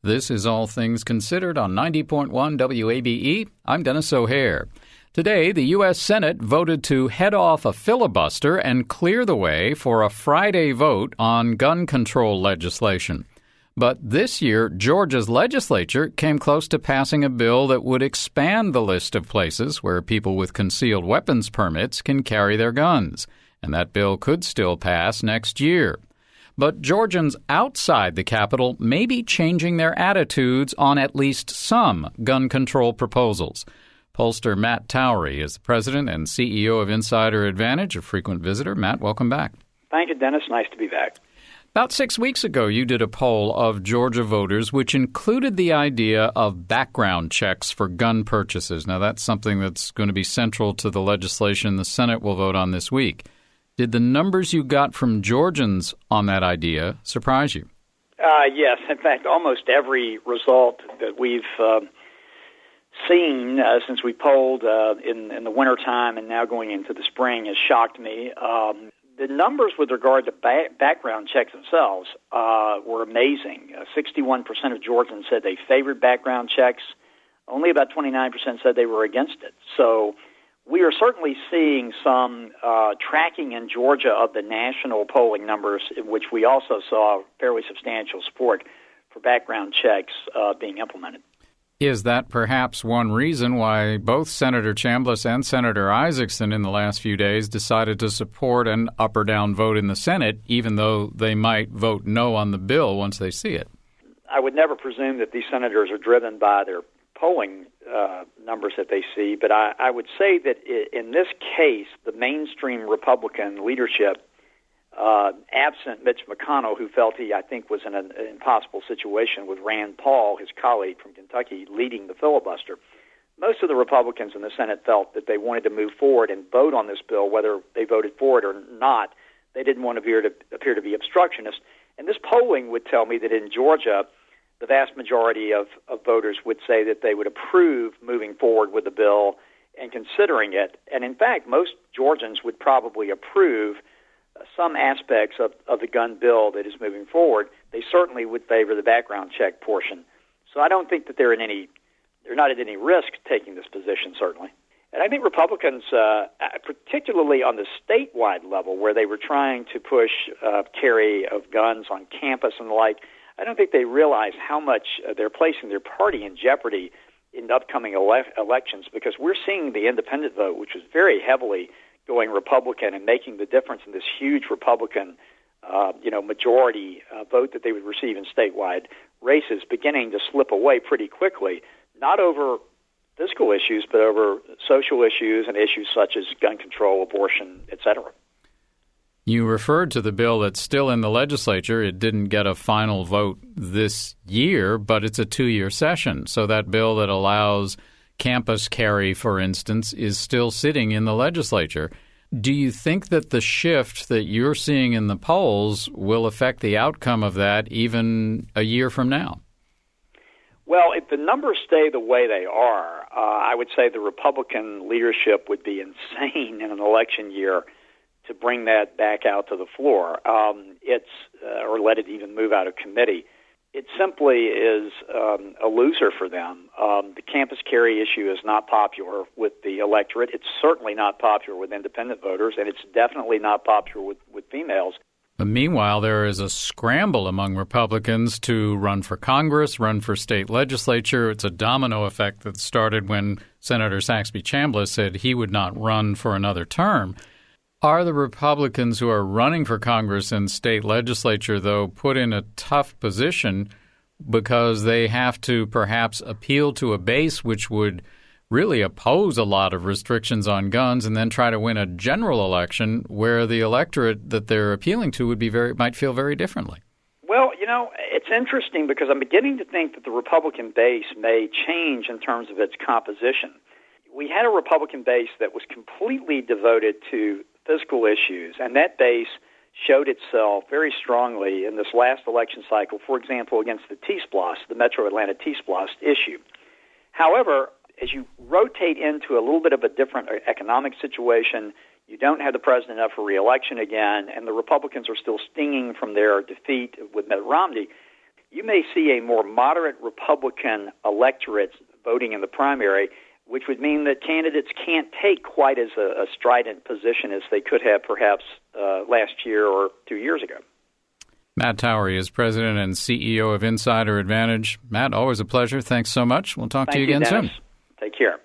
This is All Things Considered on 90.1 WABE. I'm Dennis O'Hare. Today, the U.S. Senate voted to head off a filibuster and clear the way for a Friday vote on gun control legislation. But this year, Georgia's legislature came close to passing a bill that would expand the list of places where people with concealed weapons permits can carry their guns. And that bill could still pass next year. But Georgians outside the Capitol may be changing their attitudes on at least some gun control proposals. Pollster Matt Towery is the president and CEO of Insider Advantage, a frequent visitor. Matt, welcome back. Thank you, Dennis. Nice to be back. About 6 weeks ago, you did a poll of Georgia voters, which included the idea of background checks for gun purchases. Now, that's something that's going to be central to the legislation the Senate will vote on this week. Did the numbers you got from Georgians on that idea surprise you? Yes. In fact, almost every result that we've seen since we polled in the wintertime and now going into the spring has shocked me. The numbers with regard to background checks themselves were amazing. 61% of Georgians said they favored background checks. Only about 29% said they were against it. So we are certainly seeing some tracking in Georgia of the national polling numbers, in which we also saw fairly substantial support for background checks being implemented. Is that perhaps one reason why both Senator Chambliss and Senator Isaacson in the last few days decided to support an up or down vote in the Senate, even though they might vote no on the bill once they see it? I would never presume that these senators are driven by their polling numbers that they see, but I would say that in this case, the mainstream Republican leadership, absent Mitch McConnell, who felt he, I think, was in an impossible situation with Rand Paul, his colleague from Kentucky, leading the filibuster. Most of the Republicans in the Senate felt that they wanted to move forward and vote on this bill, whether they voted for it or not. They didn't want to appear to be obstructionists. And this polling would tell me that in Georgia, the vast majority of voters would say that they would approve moving forward with the bill and considering it. And in fact, most Georgians would probably approve some aspects of the gun bill that is moving forward. They certainly would favor the background check portion. So I don't think that they're not at any risk taking this position, certainly. And I think Republicans, particularly on the statewide level, where they were trying to push carry of guns on campus and the like, I don't think they realize how much they're placing their party in jeopardy in upcoming elections, because we're seeing the independent vote, which was very heavily going Republican and making the difference in this huge Republican, majority vote that they would receive in statewide races, beginning to slip away pretty quickly, not over fiscal issues, but over social issues and issues such as gun control, abortion, etc. You referred to the bill that's still in the legislature. It didn't get a final vote this year, but it's a 2-year session. So that bill that allows campus carry, for instance, is still sitting in the legislature. Do you think that the shift that you're seeing in the polls will affect the outcome of that even a year from now? Well, if the numbers stay the way they are, I would say the Republican leadership would be insane in an election year to bring that back out to the floor, or let it even move out of committee. It simply is a loser for them. The campus carry issue is not popular with the electorate. It's certainly not popular with independent voters, and it's definitely not popular with females. But meanwhile, there is a scramble among Republicans to run for Congress, run for state legislature. It's a domino effect that started when Senator Saxby Chambliss said he would not run for another term. Are the Republicans who are running for Congress and state legislature, though, put in a tough position because they have to perhaps appeal to a base which would really oppose a lot of restrictions on guns and then try to win a general election where the electorate that they're appealing to might feel very differently? Well, it's interesting because I'm beginning to think that the Republican base may change in terms of its composition. We had a Republican base that was completely devoted to fiscal issues, and that base showed itself very strongly in this last election cycle, for example, against the T-SPLOST, the Metro Atlanta T-SPLOST issue. However, as you rotate into a little bit of a different economic situation, you don't have the president up for re-election again, and the Republicans are still stinging from their defeat with Mitt Romney, you may see a more moderate Republican electorate voting in the primary, which would mean that candidates can't take quite as a strident position as they could have perhaps last year or 2 years ago. Matt Towery is president and CEO of Insider Advantage. Matt, always a pleasure. Thanks so much. We'll talk to you again soon. Take care.